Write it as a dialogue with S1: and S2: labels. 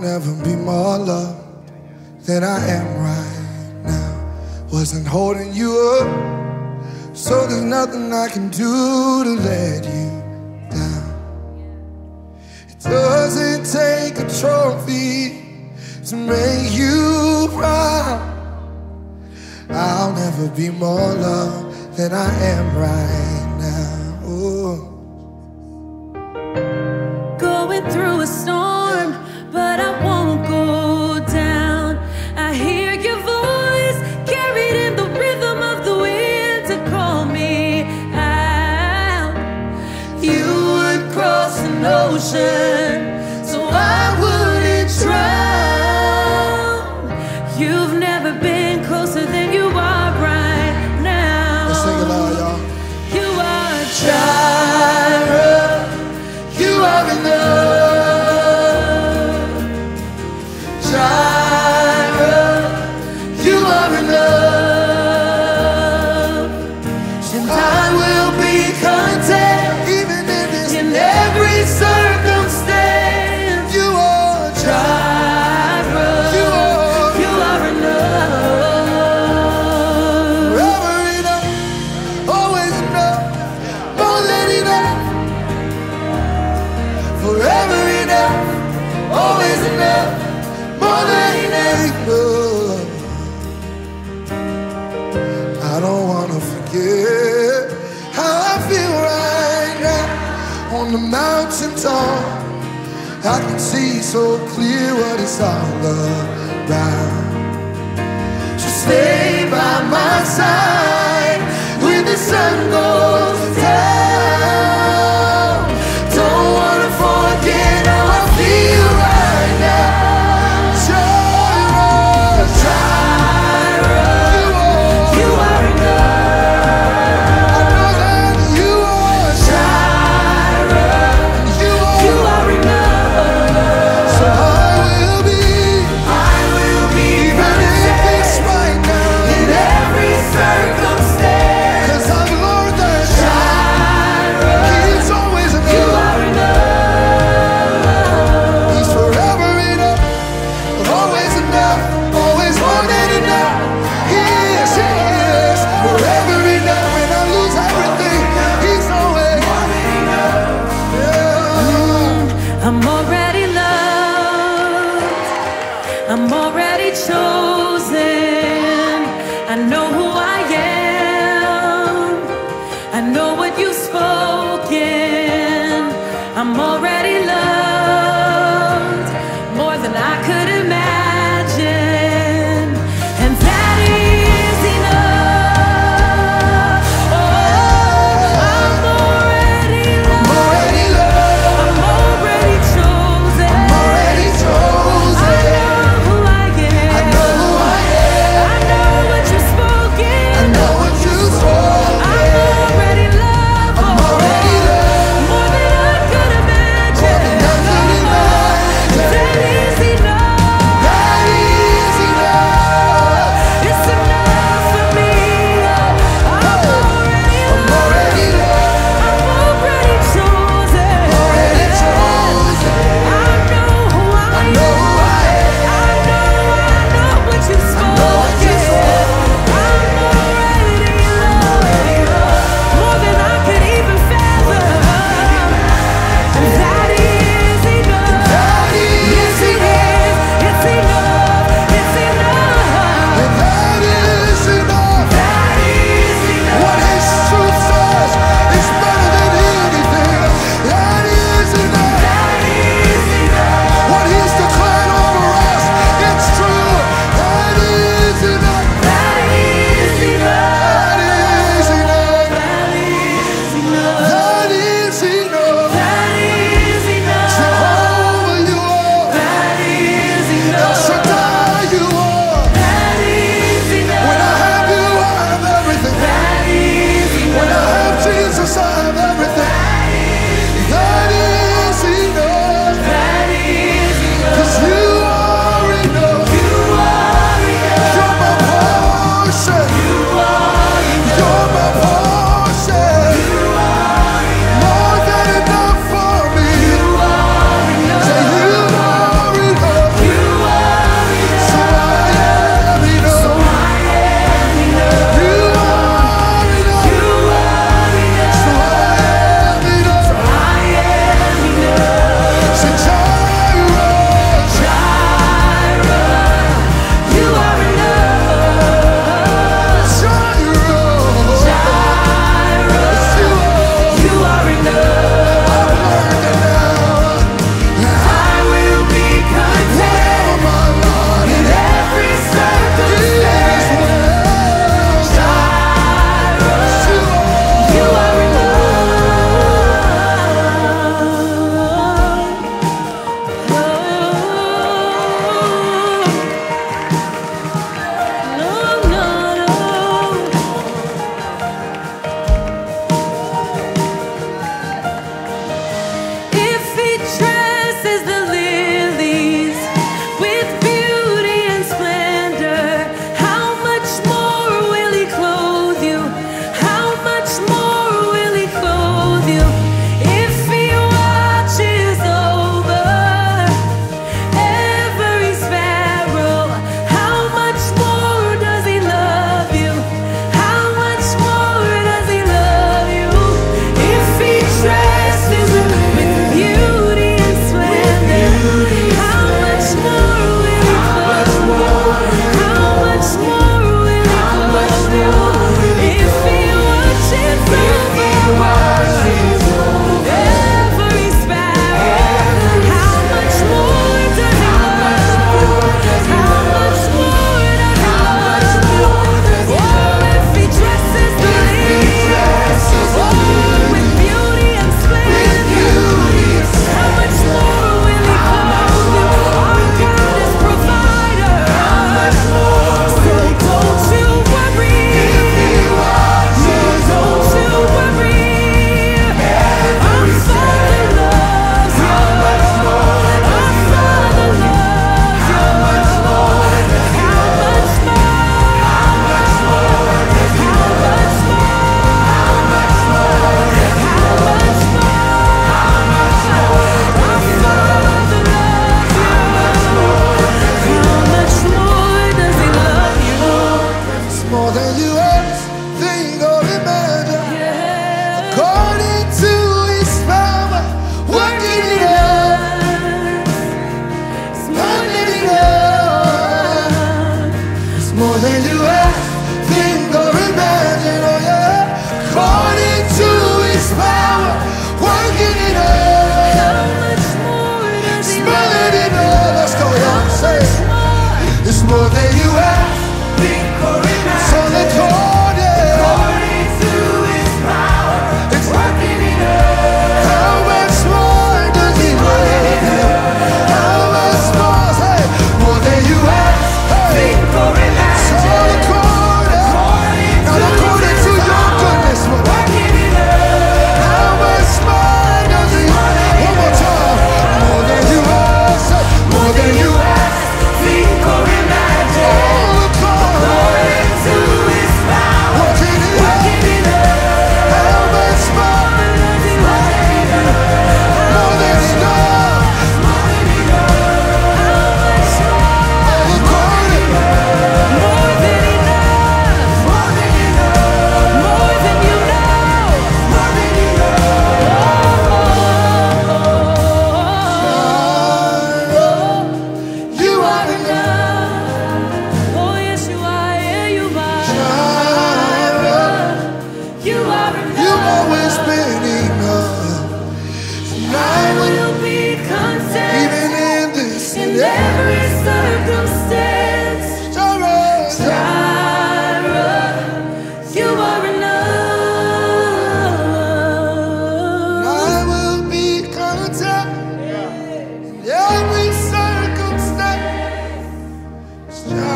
S1: never be more loved than I am right now. Wasn't holding you up, so there's nothing I can do to let you down. It doesn't take a trophy to make you proud. I'll never be more loved than I am right now. Ooh.
S2: Going through a storm, but I won't go down. I hear your voice carried in the rhythm of the wind to call me out. You would cross an ocean so I wouldn't drown. You've never been closer than you are right now.
S1: Let's sing it loud, y'all.
S2: You are Jireh. You are enough. Jireh, you are enough. And I will be content
S1: Even in this,
S2: in every circumstance.
S1: you are
S2: Jireh, you are enough.
S1: forever enough, always enough, more than enough. Forever enough, always enough, more than enough. I don't wanna forget how I feel right now on the mountain top. I can see so clear what it's all about. So stay by my side when the sun goes down. Don't wanna forget how I feel right now. Jireh,
S2: Jireh, you are enough.
S1: I know that you are
S2: Jireh,
S1: you
S2: you are enough.
S1: So I will be more than you ask, think or imagine, oh yeah. According to His power, working in us.
S2: How much more does He
S1: More
S2: love?
S1: than enough. Let's go, y'all. Say it. It's more than you ask,
S3: Think or imagine.
S1: so let's go, yeah.
S3: According to His power,
S1: It's
S3: working in us.
S1: how much more does He love you? How much more? Say, more than you ask. Hey.
S3: Think or
S1: So
S3: imagine.
S1: according, not according to your goodness, but
S3: Working in us.
S1: how much more does He? One more time. More than you ask. Say, more than you ask.
S3: Think or imagine.
S1: All according,
S3: According to His power,
S1: working in us.
S3: working in us.
S1: How much more? More than enough. All according.
S2: More than enough. More than you know.
S1: You are
S2: Oh, yes, you are. Yeah, you are.
S1: Jireh.
S2: You are enough.
S1: You've always been enough. And I
S2: I
S1: will,
S2: will be content
S1: even in this
S2: in
S1: and every
S2: every circumstance.
S1: Jireh.
S2: Jireh, you are enough.
S1: I will be content in every circumstance.